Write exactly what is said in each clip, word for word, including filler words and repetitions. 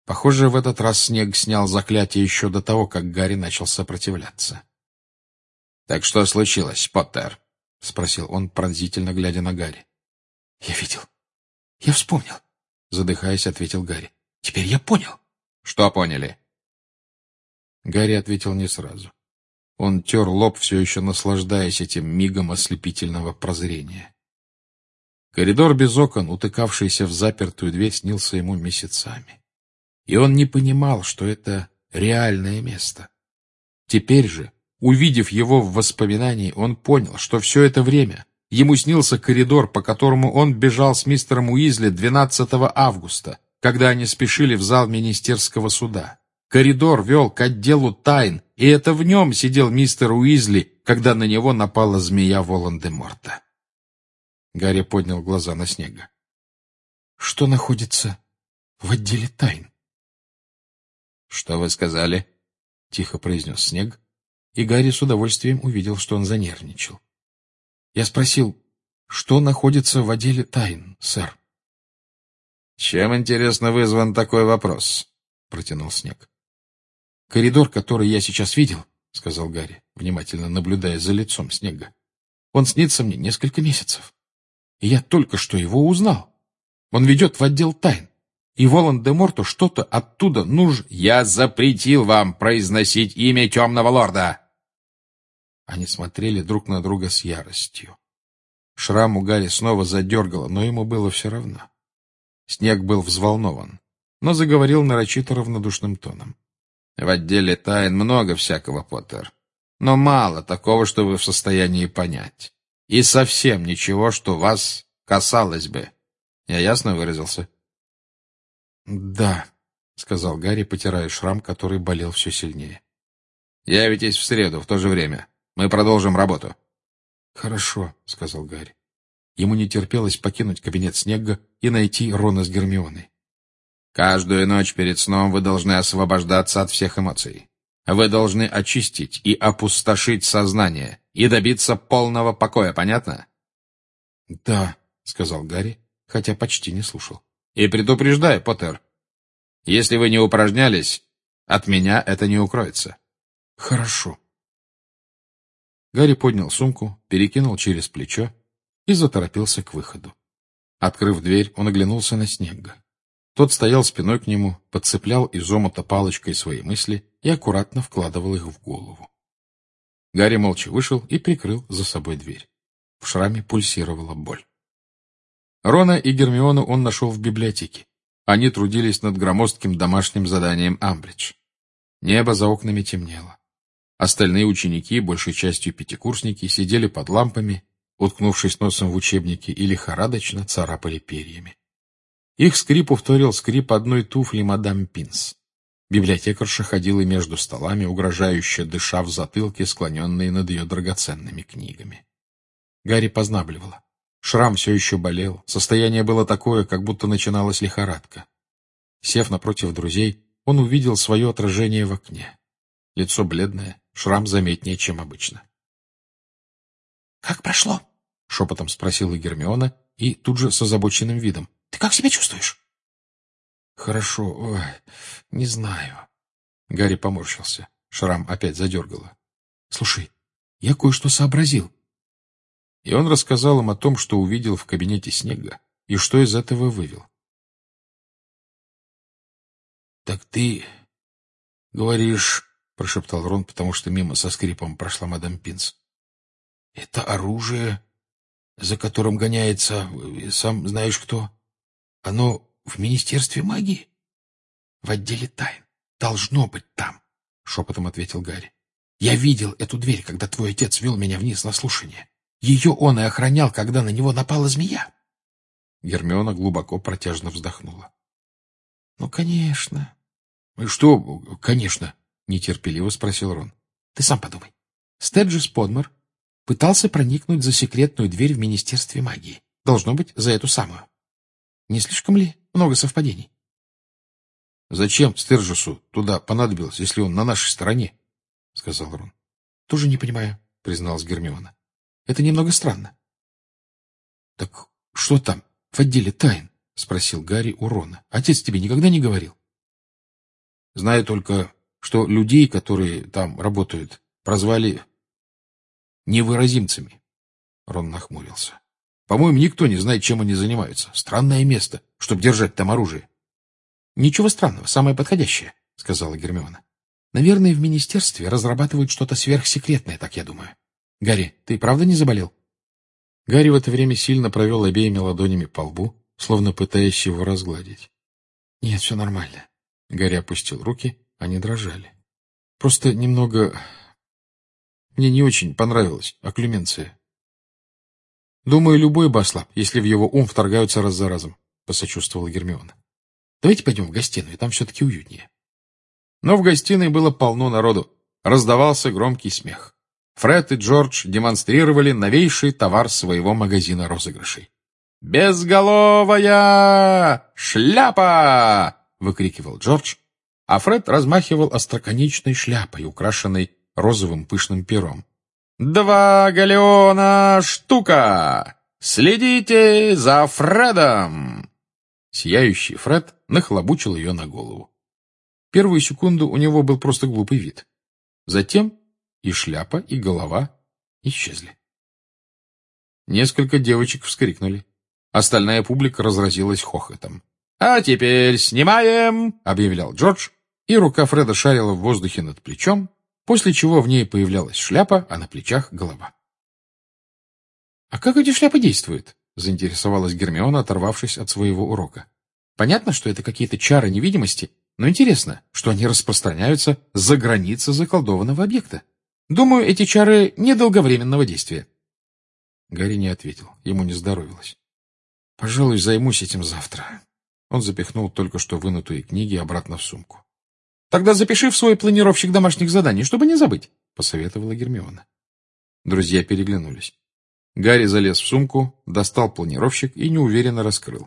Похоже, в этот раз Снег снял заклятие еще до того, как Гарри начал сопротивляться. — Так что случилось, Поттер? — спросил он, пронзительно глядя на Гарри. — Я видел. Я вспомнил, — задыхаясь, ответил Гарри. — Теперь я понял. — Что поняли? Гарри ответил не сразу. Он тер лоб, все еще наслаждаясь этим мигом ослепительного прозрения. Коридор без окон, утыкавшийся в запертую дверь, снился ему месяцами. И он не понимал, что это реальное место. Теперь же, увидев его в воспоминании, он понял, что все это время ему снился коридор, по которому он бежал с мистером Уизли двенадцатого августа, когда они спешили в зал министерского суда. Коридор вел к отделу тайн, и это в нем сидел мистер Уизли, когда на него напала змея Волан-де-Морта. Гарри поднял глаза на Снега. — Что находится в отделе тайн? — Что вы сказали? — тихо произнес Снег, и Гарри с удовольствием увидел, что он занервничал. — Я спросил, что находится в отделе тайн, сэр? — Чем, интересно, вызван такой вопрос? — протянул Снег. — Коридор, который я сейчас видел, — сказал Гарри, внимательно наблюдая за лицом Снега, — он снится мне несколько месяцев. И я только что его узнал. Он ведет в отдел тайн. И Волан-де-Морту что-то оттуда нужно... — Я запретил вам произносить имя Темного Лорда! Они смотрели друг на друга с яростью. Шрам у Гарри снова задергало, но ему было все равно. Снег был взволнован, но заговорил нарочито равнодушным тоном. — В отделе тайн много всякого, Поттер, но мало такого, что вы в состоянии понять. И совсем ничего, что вас касалось бы. Я ясно выразился? — Да, — сказал Гарри, потирая шрам, который болел все сильнее. — Явитесь в среду в то же время. Мы продолжим работу. — Хорошо, — сказал Гарри. Ему не терпелось покинуть кабинет Снегга и найти Рона с Гермионой. — Каждую ночь перед сном вы должны освобождаться от всех эмоций. Вы должны очистить и опустошить сознание и добиться полного покоя, понятно? — Да, — сказал Гарри, хотя почти не слушал. — И предупреждаю, Поттер, если вы не упражнялись, от меня это не укроется. — Хорошо. Гарри поднял сумку, перекинул через плечо и заторопился к выходу. Открыв дверь, он оглянулся на Снегга. Тот стоял спиной к нему, подцеплял из омута палочкой свои мысли и аккуратно вкладывал их в голову. Гарри молча вышел и прикрыл за собой дверь. В шраме пульсировала боль. Рона и Гермиону он нашел в библиотеке. Они трудились над громоздким домашним заданием Амбридж. Небо за окнами темнело. Остальные ученики, большей частью пятикурсники, сидели под лампами, уткнувшись носом в учебники, и лихорадочно царапали перьями. Их скрипу вторил скрип одной туфли мадам Пинс. Библиотекарша ходила между столами, угрожающе дыша в затылке, склоненные над ее драгоценными книгами. Гарри познабливало. Шрам все еще болел, состояние было такое, как будто начиналась лихорадка. Сев напротив друзей, он увидел свое отражение в окне. Лицо бледное, шрам заметнее, чем обычно. — Как прошло? — шепотом спросила Гермиона, и тут же с озабоченным видом. — Ты как себя чувствуешь? — Хорошо. Ой, не знаю. Гарри поморщился. Шрам опять задергало. — Слушай, я кое-что сообразил. И он рассказал им о том, что увидел в кабинете Снегга, и что из этого вывел. — Так ты говоришь... — прошептал Рон, потому что мимо со скрипом прошла мадам Пинс. — Это оружие, за которым гоняется, сам знаешь кто. Оно в Министерстве магии? — В отделе тайн. Должно быть там, — шепотом ответил Гарри. — Я видел эту дверь, когда твой отец вел меня вниз на слушание. Ее он и охранял, когда на него напала змея. Гермиона глубоко протяжно вздохнула. — Ну, конечно. — Что, конечно? — нетерпеливо спросил Рон. — Ты сам подумай. Стерджис Подмер пытался проникнуть за секретную дверь в Министерстве магии. Должно быть, за эту самую. Не слишком ли много совпадений? — Зачем Стерджису туда понадобилось, если он на нашей стороне? — сказал Рон. — Тоже не понимаю, — призналась Гермиона. — Это немного странно. — Так что там в отделе тайн? — спросил Гарри у Рона. — Отец тебе никогда не говорил? Знаю только, что людей, которые там работают, прозвали невыразимцами. Рон нахмурился. По-моему, никто не знает, чем они занимаются. Странное место, чтобы держать там оружие. Ничего странного, самое подходящее, сказала Гермиона. Наверное, в министерстве разрабатывают что-то сверхсекретное, так я думаю. Гарри, ты правда не заболел? Гарри в это время сильно провел обеими ладонями по лбу, словно пытаясь его разгладить. Нет, все нормально. Гарри опустил руки, они дрожали. Просто немного... Мне не очень понравилась окклюменция. Думаю, любой бы ослаб, если в его ум вторгаются раз за разом, посочувствовала Гермиона. Давайте пойдем в гостиную, там все-таки уютнее. Но в гостиной было полно народу. Раздавался громкий смех. Фред и Джордж демонстрировали новейший товар своего магазина розыгрышей. «Безголовая шляпа!» — выкрикивал Джордж, а Фред размахивал остроконечной шляпой, украшенной розовым пышным пером. «Два галеона штука! Следите за Фредом!» Сияющий Фред нахлобучил ее на голову. Первую секунду у него был просто глупый вид. Затем и шляпа, и голова исчезли. Несколько девочек вскрикнули. Остальная публика разразилась хохотом. «А теперь снимаем!» — объявлял Джордж, и рука Фреда шарила в воздухе над плечом, после чего в ней появлялась шляпа, а на плечах голова. «А как эти шляпы действуют?» — заинтересовалась Гермиона, оторвавшись от своего урока. «Понятно, что это какие-то чары невидимости, но интересно, что они распространяются за границы заколдованного объекта. Думаю, эти чары недолговременного действия». Гарри не ответил, ему не здоровилось. «Пожалуй, займусь этим завтра». Он запихнул только что вынутые книги обратно в сумку. «Тогда запиши в свой планировщик домашних заданий, чтобы не забыть», — посоветовала Гермиона. Друзья переглянулись. Гарри залез в сумку, достал планировщик и неуверенно раскрыл.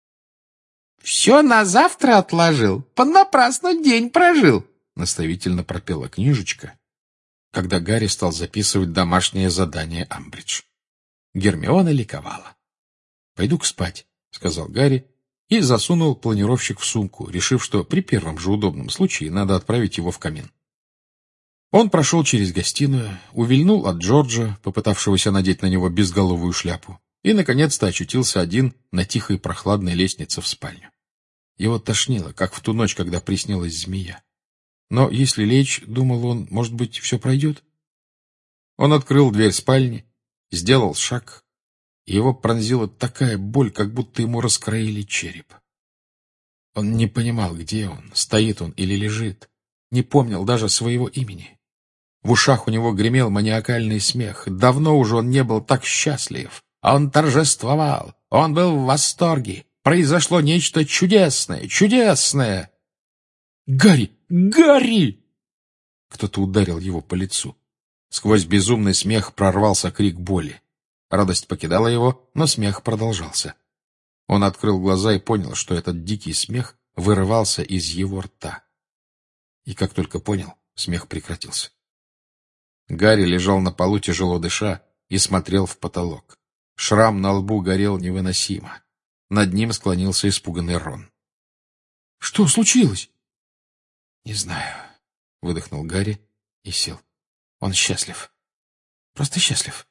«Все на завтра отложил, понапрасну день прожил», — наставительно пропела книжечка, когда Гарри стал записывать домашнее задание Амбридж. Гермиона ликовала. «Пойду-ка спать», — сказал Гарри и засунул планировщик в сумку, решив, что при первом же удобном случае надо отправить его в камин. Он прошел через гостиную, увильнул от Джорджа, попытавшегося надеть на него безголовую шляпу, и, наконец-то, очутился один на тихой прохладной лестнице в спальню. Его тошнило, как в ту ночь, когда приснилась змея. Но если лечь, думал он, может быть, все пройдет? Он открыл дверь спальни, сделал шаг, и его пронзила такая боль, как будто ему раскроили череп. Он не понимал, где он, стоит он или лежит, не помнил даже своего имени. В ушах у него гремел маниакальный смех. Давно уже он не был так счастлив. Он торжествовал, он был в восторге. Произошло нечто чудесное, чудесное. «Гарри! Гарри!» Кто-то ударил его по лицу. Сквозь безумный смех прорвался крик боли. Радость покидала его, но смех продолжался. Он открыл глаза и понял, что этот дикий смех вырывался из его рта. И как только понял, смех прекратился. Гарри лежал на полу, тяжело дыша, и смотрел в потолок. Шрам на лбу горел невыносимо. Над ним склонился испуганный Рон. — Что случилось? — Не знаю, — выдохнул Гарри и сел. Он счастлив. Просто счастлив.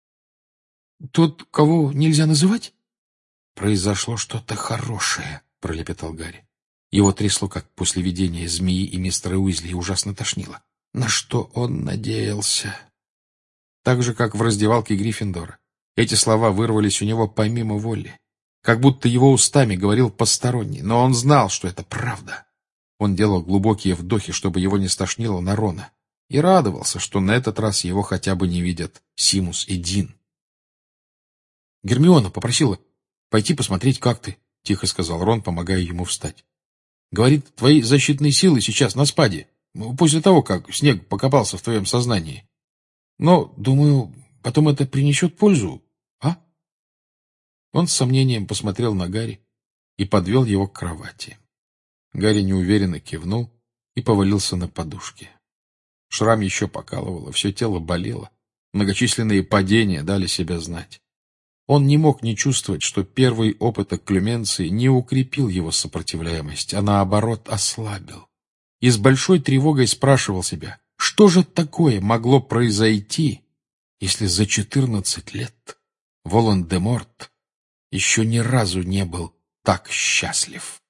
— Тот, кого нельзя называть? — Произошло что-то хорошее, — пролепетал Гарри. Его трясло, как после видения змеи и мистера Уизли, и ужасно тошнило. На что он надеялся? Так же, как в раздевалке Гриффиндора. Эти слова вырвались у него помимо воли. Как будто его устами говорил посторонний, но он знал, что это правда. Он делал глубокие вдохи, чтобы его не стошнило на Рона, и радовался, что на этот раз его хотя бы не видят Симус и Дин. «Гермиона попросила пойти посмотреть, как ты», — тихо сказал Рон, помогая ему встать. «Говорит, твои защитные силы сейчас на спаде, после того, как снег покопался в твоем сознании. Но, думаю, потом это принесет пользу, а?» Он с сомнением посмотрел на Гарри и подвел его к кровати. Гарри неуверенно кивнул и повалился на подушки. Шрам еще покалывало, все тело болело. Многочисленные падения дали себя знать. Он не мог не чувствовать, что первый опыт окклюменции не укрепил его сопротивляемость, а наоборот ослабил. и с большой тревогой спрашивал себя, что же такое могло произойти, если за четырнадцать лет Волан-де-Морт еще ни разу не был так счастлив.